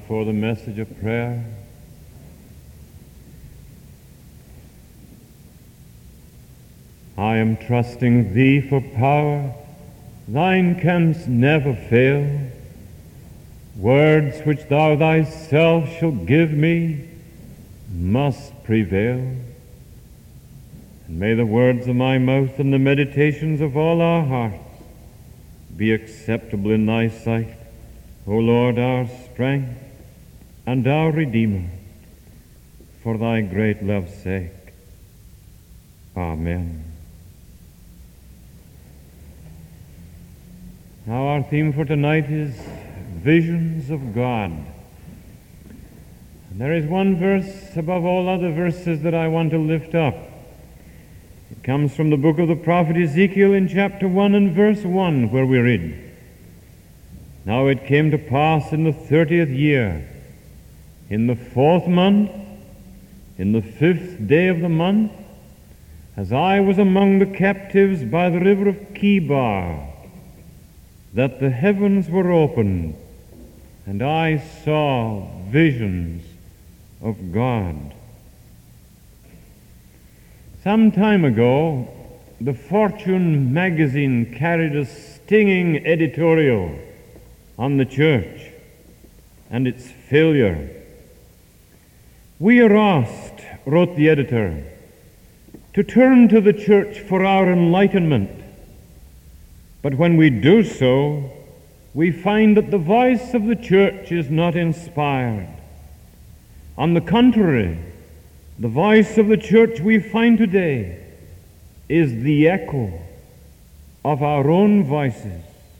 for the message of prayer. I am trusting Thee for power, Thine canst never fail. Words which Thou Thyself shalt give me must prevail. And may the words of my mouth and the meditations of all our hearts be acceptable in Thy sight, O Lord, our strength and our Redeemer, for Thy great love's sake. Amen. Now our theme for tonight is Visions of God. And there is one verse above all other verses that I want to lift up. It comes from the book of the prophet Ezekiel in chapter 1 and verse 1, where we read, Now it came to pass in the 30th year, in the 4th month, in the 5th day of the month, as I was among the captives by the river of Chebar, that the heavens were opened, and I saw visions of God. Some time ago, the Fortune magazine carried a stinging editorial on the church and its failure. We are asked, wrote the editor, to turn to the church for our enlightenment. But when we do so, we find that the voice of the church is not inspired. On the contrary, the voice of the church we find today is the echo of our own voices.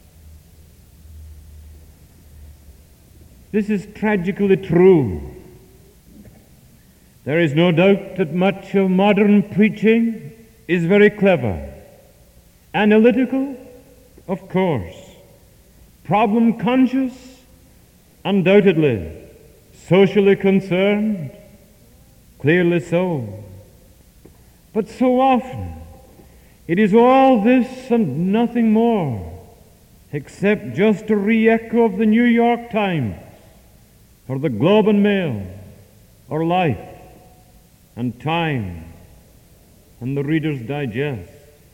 This is tragically true. There is no doubt that much of modern preaching is very clever, analytical, of course, problem conscious, undoubtedly, socially concerned, clearly so. But so often, it is all this and nothing more, except just a re-echo of the New York Times, or the Globe and Mail, or Life, and Time, and the Reader's Digest.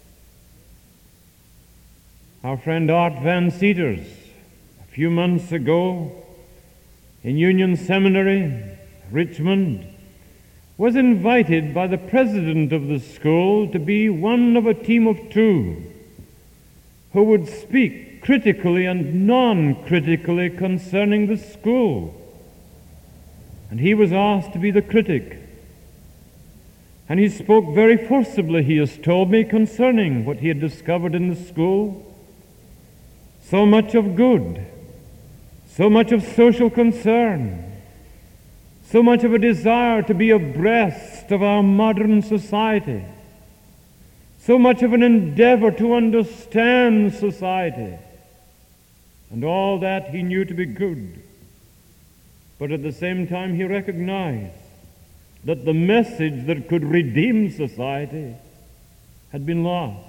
Our friend Art Van Seters, a few months ago, in Union Seminary, Richmond, was invited by the president of the school to be one of a team of 2 who would speak critically and non-critically concerning the school. And he was asked to be the critic. And he spoke very forcibly, he has told me, concerning what he had discovered in the school. So much of good, so much of social concern, so much of a desire to be abreast of our modern society, so much of an endeavor to understand society, and all that he knew to be good. But at the same time he recognized that the message that could redeem society had been lost.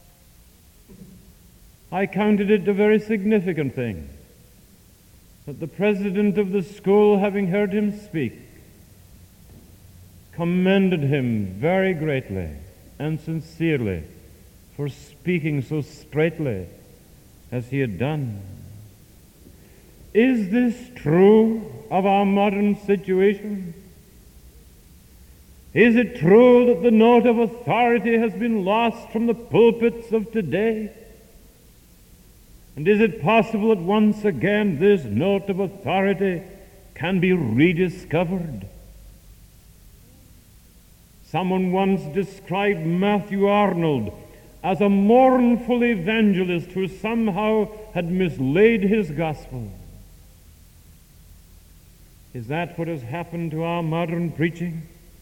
I counted it a very significant thing that the president of the school, having heard him speak, commended him very greatly and sincerely for speaking so straightly as he had done. Is this true of our modern situation? Is it true that the note of authority has been lost from the pulpits of today? And is it possible that once again this note of authority can be rediscovered? Someone once described Matthew Arnold as a mournful evangelist who somehow had mislaid his gospel. Is that what has happened to our modern preaching?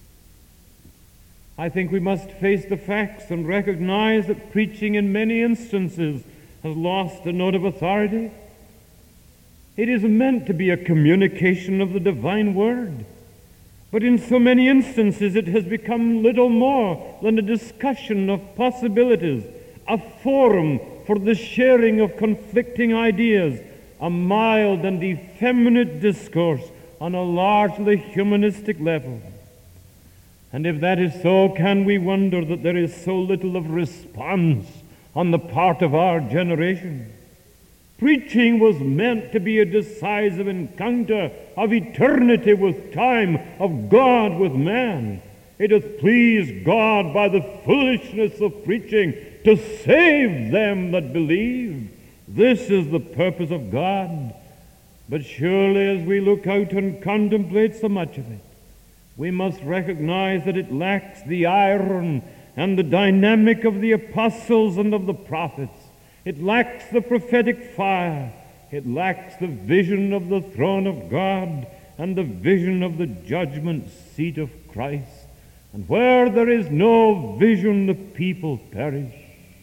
I think we must face the facts and recognize that preaching in many instances has lost the note of authority. It is meant to be a communication of the divine word, but in so many instances it has become little more than a discussion of possibilities, a forum for the sharing of conflicting ideas, a mild and effeminate discourse on a largely humanistic level. And if that is so, can we wonder that there is so little of response on the part of our generation? Preaching was meant to be a decisive encounter of eternity with time, of God with man. It hath pleased God by the foolishness of preaching to save them that believe. This is the purpose of God. But surely as we look out and contemplate so much of it, we must recognize that it lacks the iron and the dynamic of the apostles and of the prophets. It lacks the prophetic fire. It lacks the vision of the throne of God and the vision of the judgment seat of Christ. And where there is no vision, the people perish.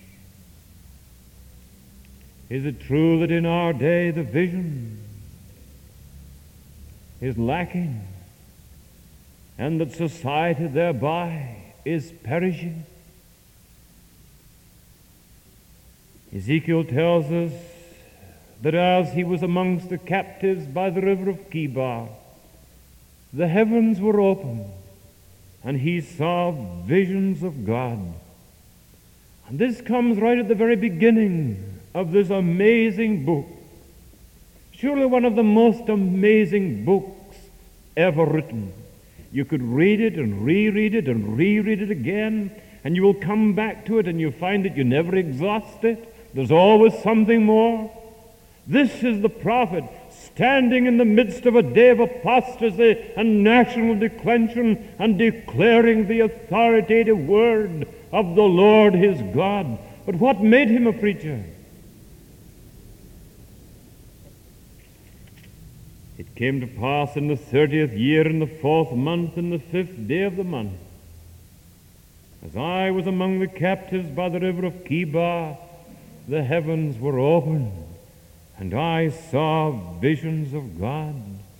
Is it true that in our day the vision is lacking, and that society thereby is perishing? Ezekiel tells us that as he was amongst the captives by the river of Chebar, the heavens were opened, and he saw visions of God. And this comes right at the very beginning of this amazing book. Surely one of the most amazing books ever written. You could read it and reread it and reread it again, and you will come back to it and you find that you never exhaust it. There's always something more. This is the prophet standing in the midst of a day of apostasy and national declension and declaring the authoritative word of the Lord his God. But what made him a preacher? It came to pass in the 30th year, in the 4th month, in the 5th day of the month, as I was among the captives by the river of Chebar, the heavens were opened, and I saw visions of God.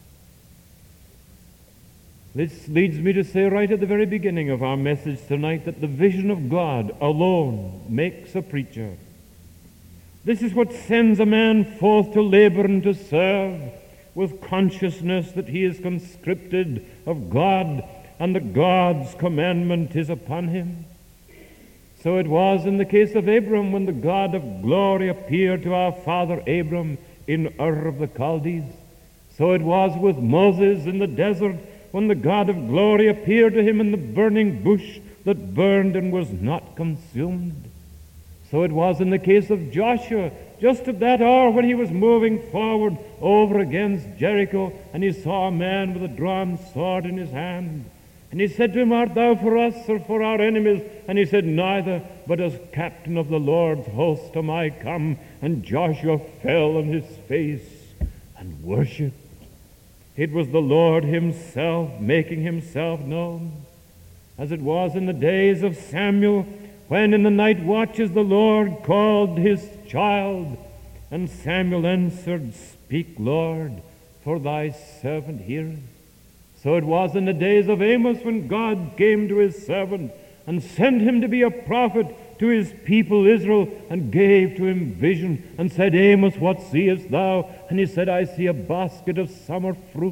This leads me to say right at the very beginning of our message tonight that the vision of God alone makes a preacher. This is what sends a man forth to labor and to serve, with consciousness that he is conscripted of God and that God's commandment is upon him. So it was in the case of Abram when the God of glory appeared to our father Abram in Ur of the Chaldees. So it was with Moses in the desert when the God of glory appeared to him in the burning bush that burned and was not consumed. So it was in the case of Joshua, just at that hour when he was moving forward over against Jericho, and he saw a man with a drawn sword in his hand. And he said to him, Art thou for us or for our enemies? And he said, Neither, but as captain of the Lord's host am I come. And Joshua fell on his face and worshipped. It was the Lord himself making himself known, as it was in the days of Samuel, when in the night watches the Lord called his child, and Samuel answered, Speak, Lord, for thy servant heareth. So it was in the days of Amos when God came to his servant and sent him to be a prophet to his people Israel, and gave to him vision and said, Amos, what seest thou? And he said, I see a basket of summer fruit.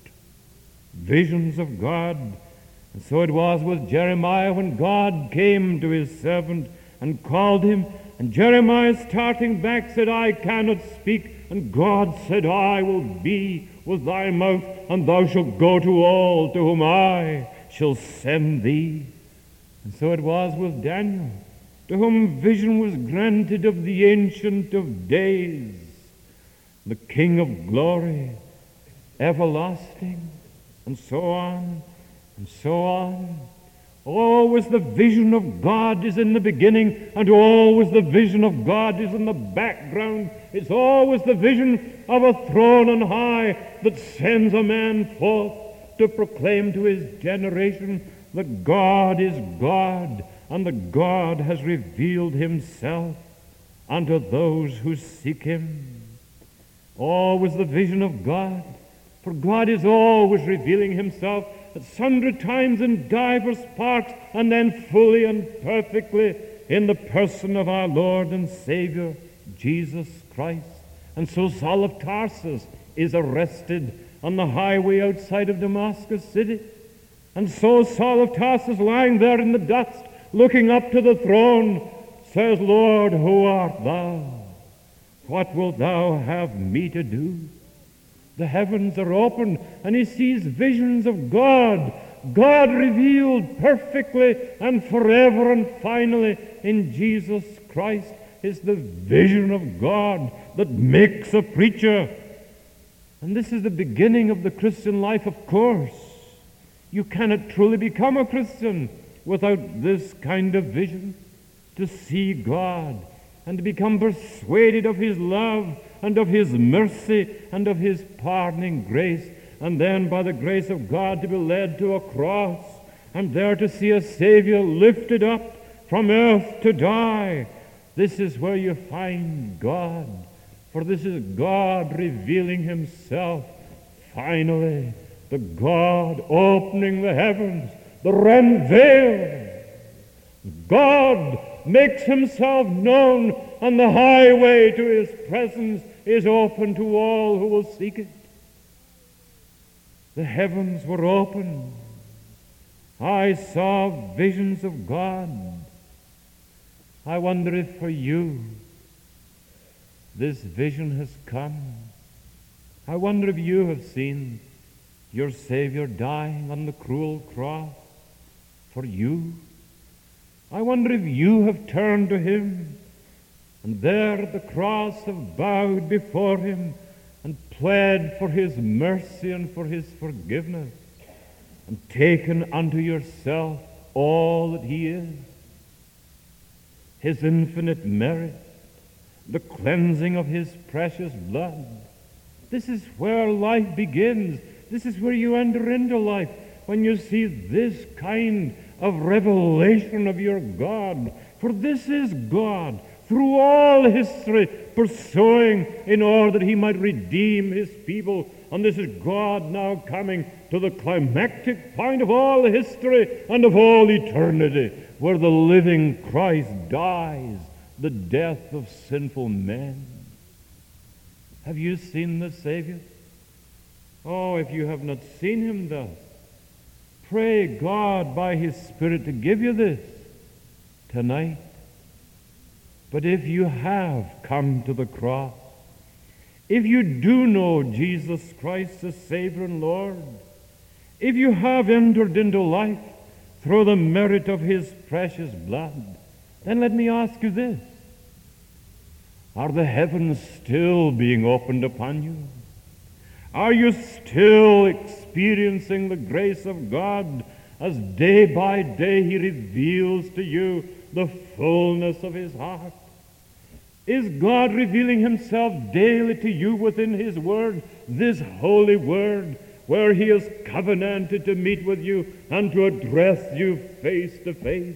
Visions of God. And so it was with Jeremiah when God came to his servant and called him, and Jeremiah, starting back, said, I cannot speak. And God said, I will be with thy mouth, and thou shalt go to all to whom I shall send thee. And so it was with Daniel, to whom vision was granted of the Ancient of Days, the King of glory, everlasting, and so on, and so on. Always the vision of God is in the beginning, and always the vision of God is in the background. It's always the vision of a throne on high that sends a man forth to proclaim to his generation that God is God, and that God has revealed himself unto those who seek him. Always the vision of God, for God is always revealing himself at sundry times in divers parts, and then fully and perfectly in the person of our Lord and Savior, Jesus Christ. And so Saul of Tarsus is arrested on the highway outside of Damascus city. And so Saul of Tarsus, lying there in the dust, looking up to the throne, says, Lord, who art thou? What wilt thou have me to do? The heavens are opened, and he sees visions of God, God revealed perfectly and forever and finally in Jesus Christ. Is the vision of God that makes a preacher. And this is the beginning of the Christian life, of course. You cannot truly become a Christian without this kind of vision, to see God and to become persuaded of His love and of His mercy and of His pardoning grace, and then by the grace of God to be led to a cross and there to see a Savior lifted up from earth to die. This is where you find God, for this is God revealing Himself finally, the God opening the heavens, the rent veil. God makes Himself known, and the highway to His presence is open to all who will seek it. The heavens were open. I saw visions of God. I wonder if for you this vision has come. I wonder if you have seen your Savior dying on the cruel cross for you. I wonder if you have turned to Him and there at the cross have bowed before Him and pled for His mercy and for His forgiveness and taken unto yourself all that He is. His infinite merit, the cleansing of His precious blood. This is where life begins. This is where you enter into life, when you see this kind of revelation of your God. For this is God, through all history, pursuing in order that He might redeem His people. And this is God now coming to the climactic point of all history and of all eternity, where the living Christ dies the death of sinful men. Have you seen the Savior? Oh, if you have not seen Him thus, pray God by His Spirit to give you this tonight. But if you have come to the cross, if you do know Jesus Christ as Savior and Lord, if you have entered into life through the merit of His precious blood, then let me ask you this. Are the heavens still being opened upon you? Are you still experiencing the grace of God as day by day He reveals to you the fullness of His heart? Is God revealing Himself daily to you within His Word, this holy Word, where He has covenanted to meet with you and to address you face to face?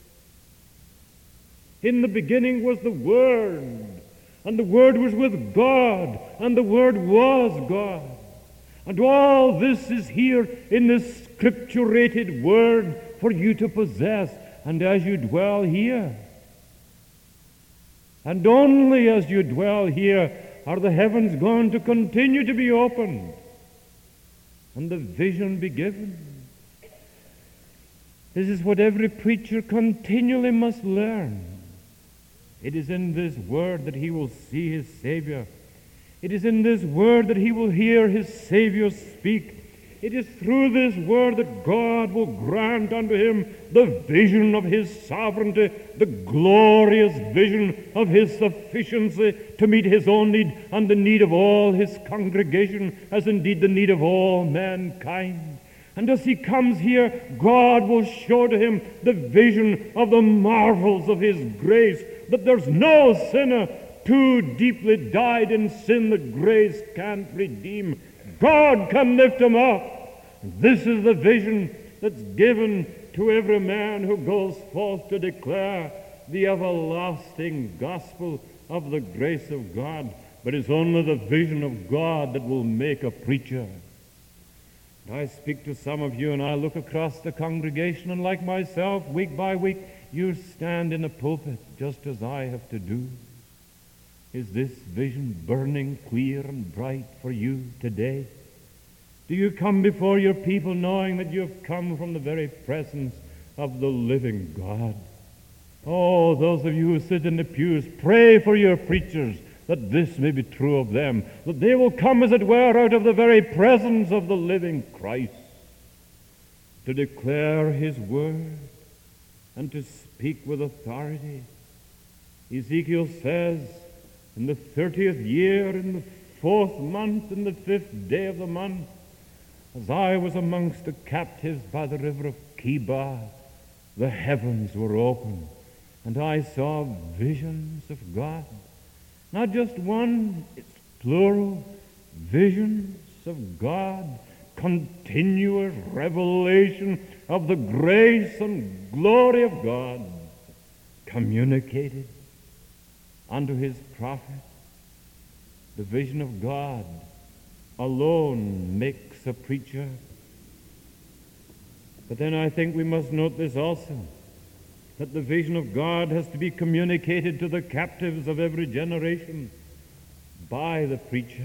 In the beginning was the Word, and the Word was with God, and the Word was God. And all this is here in this scripturated Word for you to possess. And as you dwell here, and only as you dwell here, are the heavens going to continue to be opened and the vision be given. This is what every preacher continually must learn. It is in this Word that he will see his Savior. It is in this Word that he will hear his Savior speak. It is through this Word that God will grant unto him the vision of His sovereignty, the glorious vision of His sufficiency to meet his own need and the need of all his congregation, as indeed the need of all mankind. And as he comes here, God will show to him the vision of the marvels of His grace, that there's no sinner too deeply dyed in sin that grace can't redeem. God can lift him up. This is the vision that's given to every man who goes forth to declare the everlasting gospel of the grace of God. But it's only the vision of God that will make a preacher. I speak to some of you and I look across the congregation, and like myself, week by week, you stand in the pulpit just as I have to do. Is this vision burning clear and bright for you today? Do you come before your people knowing that you have come from the very presence of the living God? Oh, those of you who sit in the pews, pray for your preachers that this may be true of them, that they will come, as it were, out of the very presence of the living Christ to declare his word and to speak with authority. Ezekiel says, in the 30th year, in the 4th month, in the 5th day of the month, as I was amongst the captives by the river of Kibar, the heavens were opened, and I saw visions of God. Not just one, it's plural, visions of God, continuous revelation of the grace and glory of God, communicated unto his prophet. The vision of God alone makes a preacher. But then I think we must note this also, that the vision of God has to be communicated to the captives of every generation by the preacher.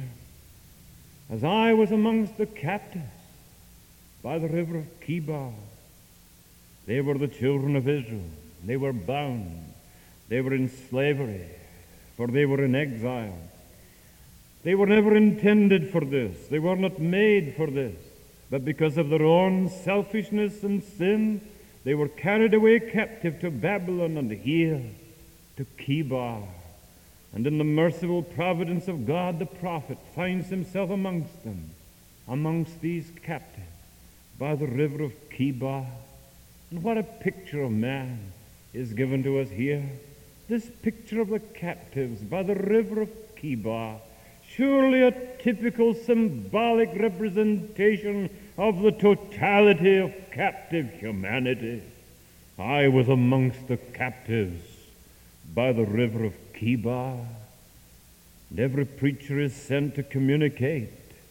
As I was amongst the captives by the river of Kibar, they were the children of Israel. They were bound. They were in slavery, for they were in exile. They were never intended for this. They were not made for this. But because of their own selfishness and sin, they were carried away captive to Babylon and here to Kibar. And in the merciful providence of God, the prophet finds himself amongst them, amongst these captives, by the river of Kibar. And what a picture of man is given to us here. This picture of the captives by the river of Kibar, surely a typical symbolic representation of the totality of captive humanity. I was amongst the captives by the river of Kibar. And every preacher is sent to communicate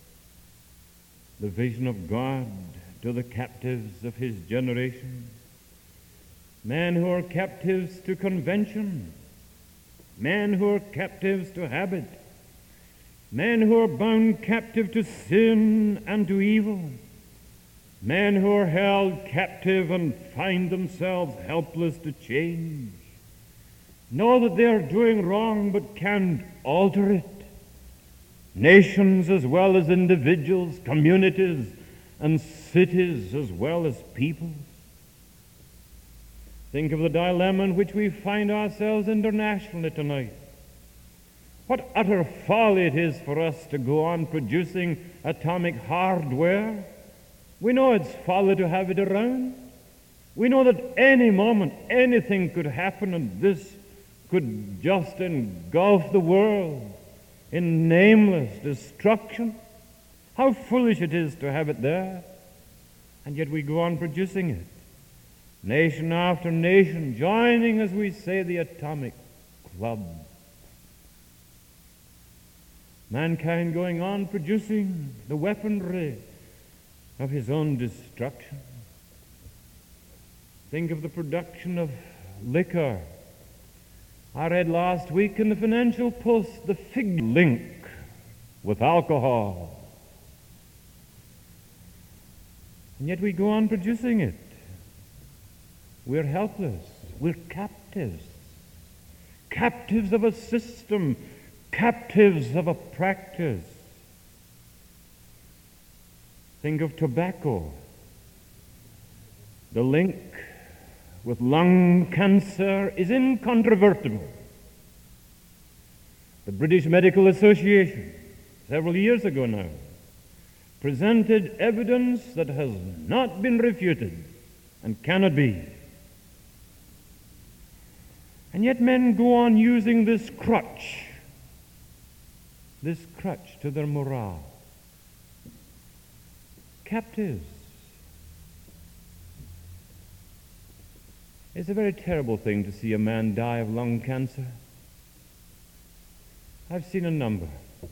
the vision of God to the captives of his generation. Men who are captives to convention, men who are captives to habit, men who are bound captive to sin and to evil, men who are held captive and find themselves helpless to change, know that they are doing wrong but can't alter it. Nations as well as individuals, communities and cities as well as peoples. Think of the dilemma in which we find ourselves internationally tonight. What utter folly it is for us to go on producing atomic hardware. We know it's folly to have it around. We know that any moment anything could happen and this could just engulf the world in nameless destruction. How foolish it is to have it there. And yet we go on producing it. Nation after nation joining, as we say, the atomic club. Mankind going on producing the weaponry of his own destruction. Think of the production of liquor. I read last week in the Financial Post the fig link with alcohol. And yet we go on producing it. We're helpless. We're captives. Captives of a system. Captives of a practice. Think of tobacco. The link with lung cancer is incontrovertible. The British Medical Association, several years ago now, presented evidence that has not been refuted and cannot be. And yet men go on using this crutch to their morale. Captives. It's a very terrible thing to see a man die of lung cancer. I've seen a number.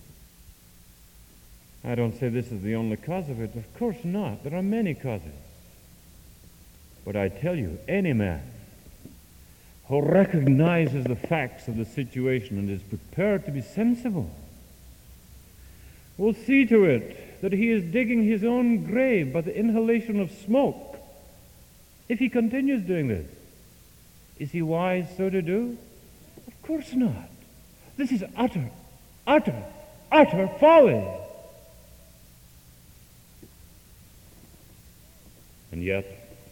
I don't say this is the only cause of it. Of course not. There are many causes. But I tell you, any man who recognizes the facts of the situation and is prepared to be sensible, will see to it that he is digging his own grave by the inhalation of smoke if he continues doing this. Is he wise so to do? Of course not. This is utter folly. And yet,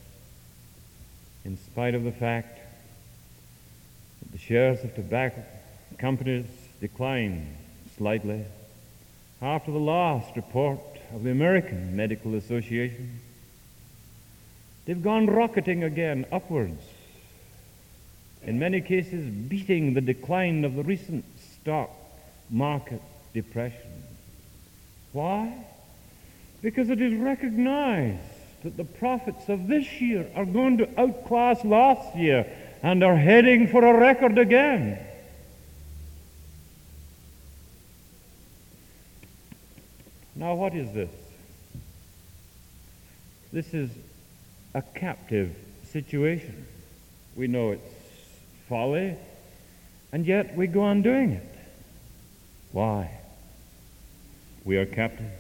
in spite of the fact that the shares of tobacco companies decline slightly after the last report of the American Medical Association, they've gone rocketing again upwards, in many cases beating the decline of the recent stock market depression. Why? Because it is recognized that the profits of this year are going to outclass last year and are heading for a record again. Now, what is this? This is a captive situation. We know it's folly, and yet we go on doing it. Why? We are captives.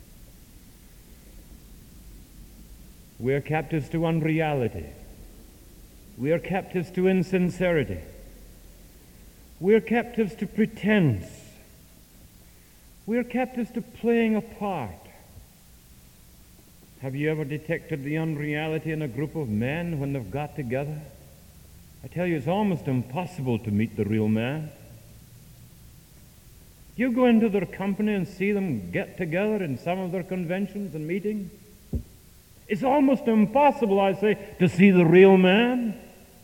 We are captives to unreality. We are captives to insincerity. We are captives to pretense. We are captives to playing a part. Have you ever detected the unreality in a group of men when they've got together? I tell you, it's almost impossible to meet the real man. You go into their company and see them get together in some of their conventions and meetings. It's almost impossible, I say, to see the real man.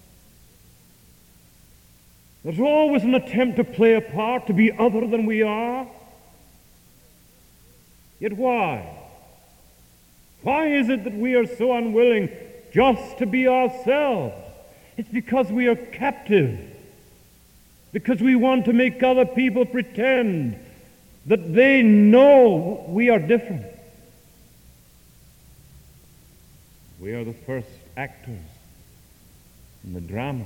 There's always an attempt to play a part, to be other than we are. Yet why? Why is it that we are so unwilling just to be ourselves? It's because we are captive. Because we want to make other people pretend that they know we are different. We are the first actors in the drama.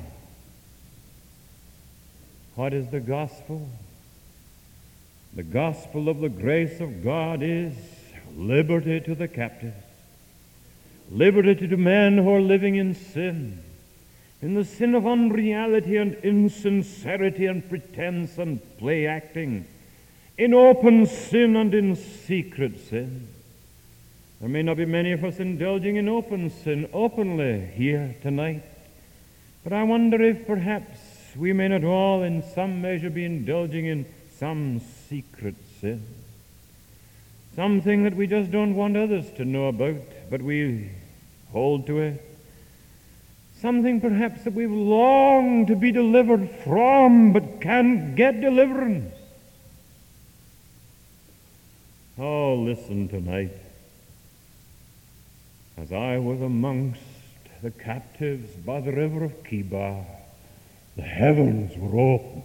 What is the gospel? The gospel of the grace of God is liberty to the captives, liberty to men who are living in sin, in the sin of unreality and insincerity and pretense and play acting, in open sin and in secret sin. There may not be many of us indulging in open sin openly here tonight, but I wonder if perhaps we may not all in some measure be indulging in some secret sin, something that we just don't want others to know about, but we hold to it, something perhaps that we've longed to be delivered from but can't get deliverance. Oh, listen tonight. As I was amongst the captives by the river of Kibar, the heavens were opened,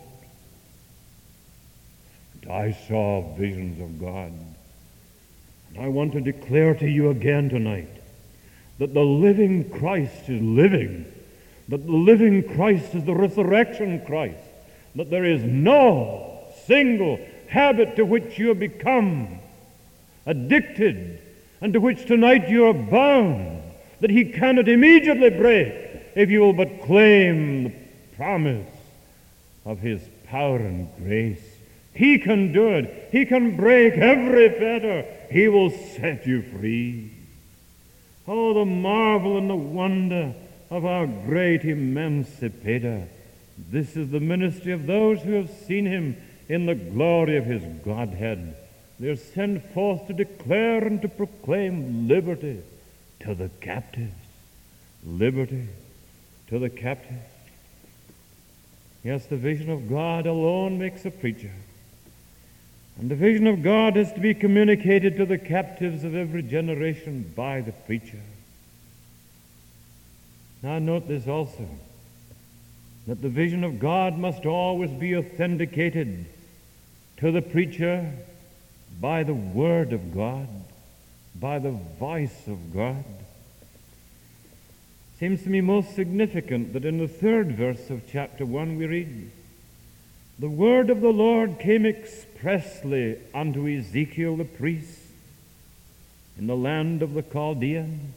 and I saw visions of God. And I want to declare to you again tonight that the living Christ is living, that the living Christ is the resurrection Christ, that there is no single habit to which you have become addicted and to which tonight you are bound, that he cannot immediately break if you will but claim the promise of his power and grace. He can do it. He can break every fetter. He will set you free. Oh, the marvel and the wonder of our great emancipator. This is the ministry of those who have seen him in the glory of his Godhead. They are sent forth to declare and to proclaim liberty to the captives. Liberty to the captives. Yes, the vision of God alone makes a preacher. And the vision of God is to be communicated to the captives of every generation by the preacher. Now note this also, that the vision of God must always be authenticated to the preacher by the Word of God, by the voice of God. seems to me most significant that in the 3rd verse of chapter 1 we read, "The word of the Lord came expressly unto Ezekiel the priest in the land of the Chaldeans."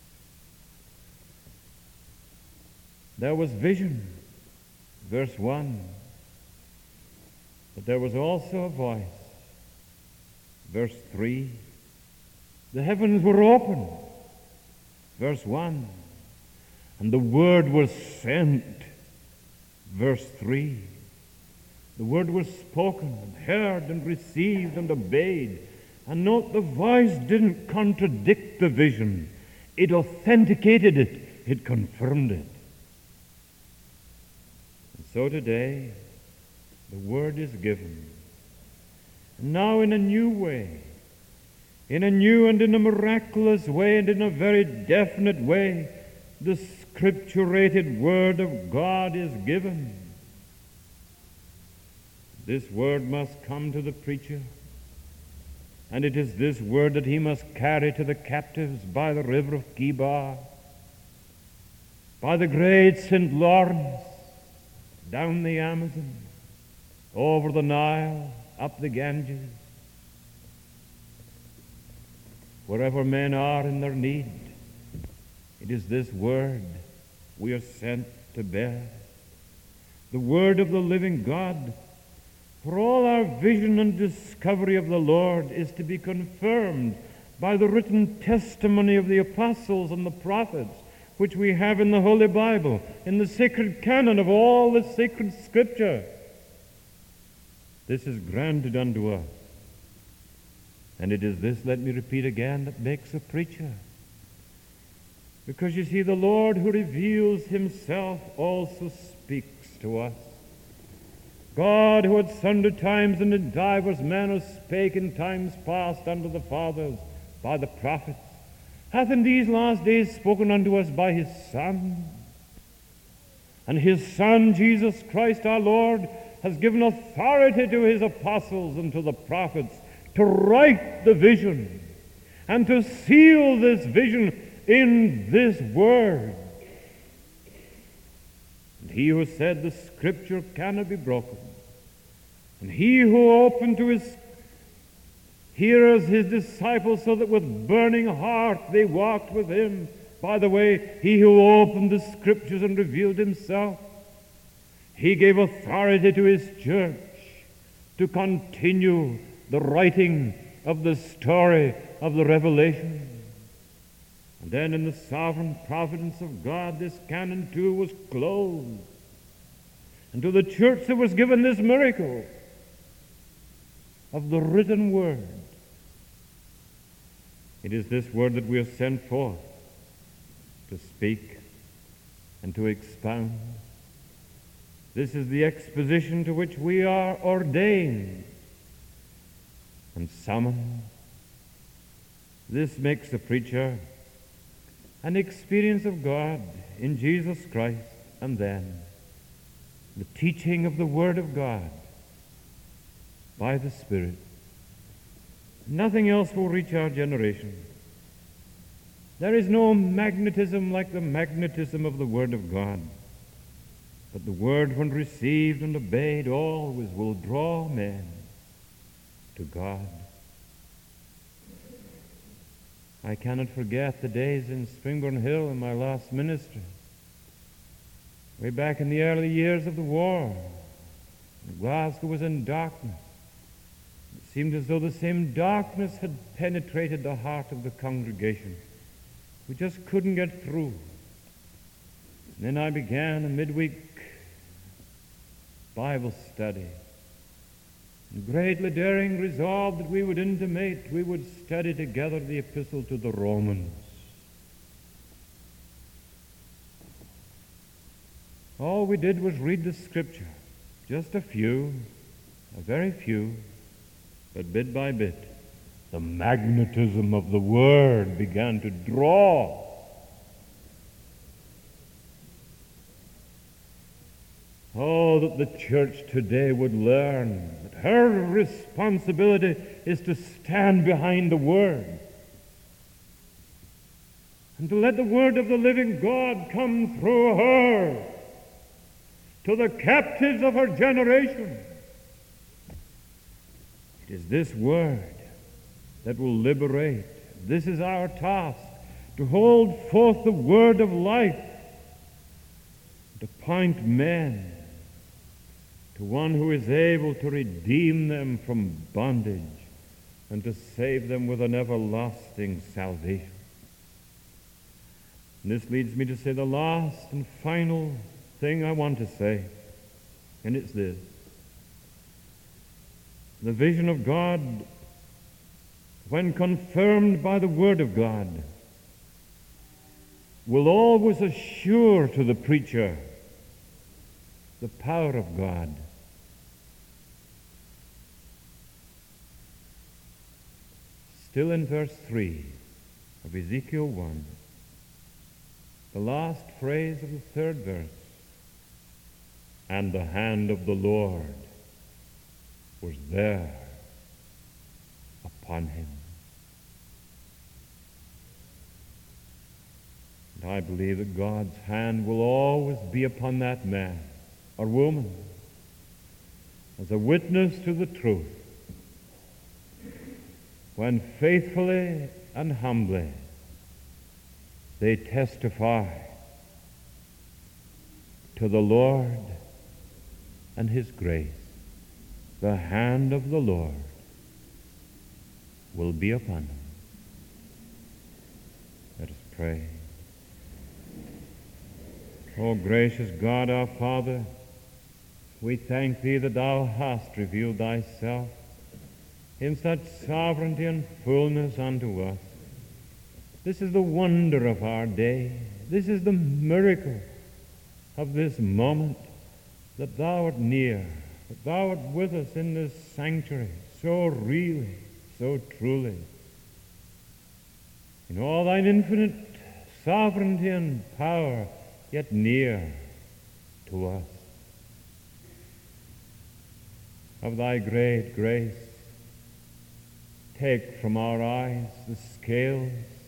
There was vision, verse 1, but there was also a voice, verse 3. The heavens were opened, verse 1, and the word was sent, verse 3. The word was spoken, and heard, and received, and obeyed. And note, the voice didn't contradict the vision. It authenticated it. It confirmed it. And so today, the word is given. And now in a new way, in a new and in a miraculous way, and in a very definite way, the scripturated word of God is given. This word must come to the preacher, and it is this word that he must carry to the captives by the river of Kibar, by the great St. Lawrence, down the Amazon, over the Nile, up the Ganges. Wherever men are in their need, it is this word we are sent to bear. The word of the living God. For all our vision and discovery of the Lord is to be confirmed by the written testimony of the apostles and the prophets, which we have in the Holy Bible, in the sacred canon of all the sacred Scripture. This is granted unto us. And it is this, let me repeat again, that makes a preacher. Because you see, the Lord who reveals himself also speaks to us. God, who at sundry times and in divers manners spake in times past unto the fathers by the prophets, hath in these last days spoken unto us by his Son. And his Son, Jesus Christ our Lord, has given authority to his apostles and to the prophets to write the vision and to seal this vision in this word. And he who said the Scripture cannot be broken, and he who opened to his hearers, his disciples, so that with burning heart they walked with him. By the way, he who opened the Scriptures and revealed himself, he gave authority to his church to continue the writing of the story of the Revelation. And then in the sovereign providence of God, this canon too was closed. And to the church there was given this miracle of the written word. It is this word that we are sent forth to speak and to expound. This is the exposition to which we are ordained and summoned. This makes the preacher an experience of God in Jesus Christ, and then the teaching of the Word of God by the Spirit. Nothing else will reach our generation. There is no magnetism like the magnetism of the Word of God. But the Word, when received and obeyed, always will draw men to God. I cannot forget the days in Springburn Hill in my last ministry. Way back in the early years of the war, Glasgow was in darkness. It seemed as though the same darkness had penetrated the heart of the congregation. We just couldn't get through. And then I began a midweek Bible study. And greatly daring resolved that we would study together the epistle to the Romans. All we did was read the Scripture, just a very few, but bit by bit, the magnetism of the Word began to draw. Oh, that the church today would learn that her responsibility is to stand behind the Word. and to let the word of the living God come through her to the captives of her generation. It is this word that will liberate. This is our task, to hold forth the word of life, to point men to one who is able to redeem them from bondage and to save them with an everlasting salvation. And this leads me to say the last and final thing I want to say, and it's this. The vision of God, when confirmed by the Word of God, will always assure to the preacher the power of God. Still in verse 3 of Ezekiel 1, the last phrase of the third verse, and the hand of the Lord was there upon him. And I believe that God's hand will always be upon that man or woman as a witness to the truth, when faithfully and humbly they testify to the Lord and His grace. The hand of the Lord will be upon them. Let us pray. O gracious God, our Father, we thank Thee that Thou hast revealed Thyself in such sovereignty and fullness unto us. This is the wonder of our day. This is the miracle of this moment, that Thou art near, that Thou art with us in this sanctuary, so really, so truly. In all Thine infinite sovereignty and power, yet near to us. Of Thy great grace, take from our eyes the scales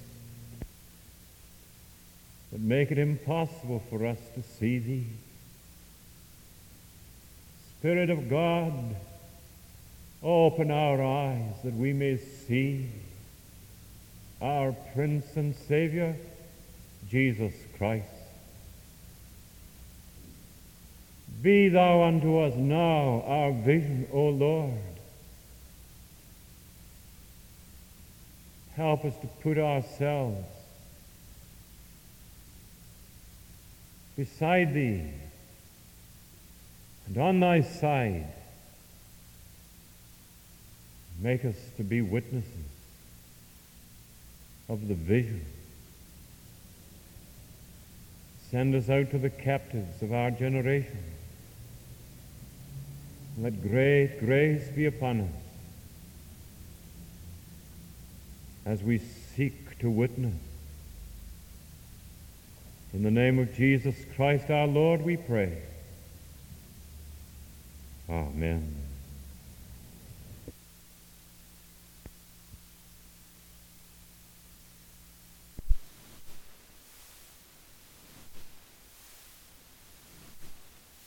that make it impossible for us to see Thee. Spirit of God, open our eyes that we may see our Prince and Savior, Jesus Christ. Be Thou unto us now our vision, O Lord. Help us to put ourselves beside Thee and on Thy side. Make us to be witnesses of the vision. Send us out to the captives of our generation. Let great grace be upon us as we seek to witness. In the name of Jesus Christ our Lord we pray. Amen.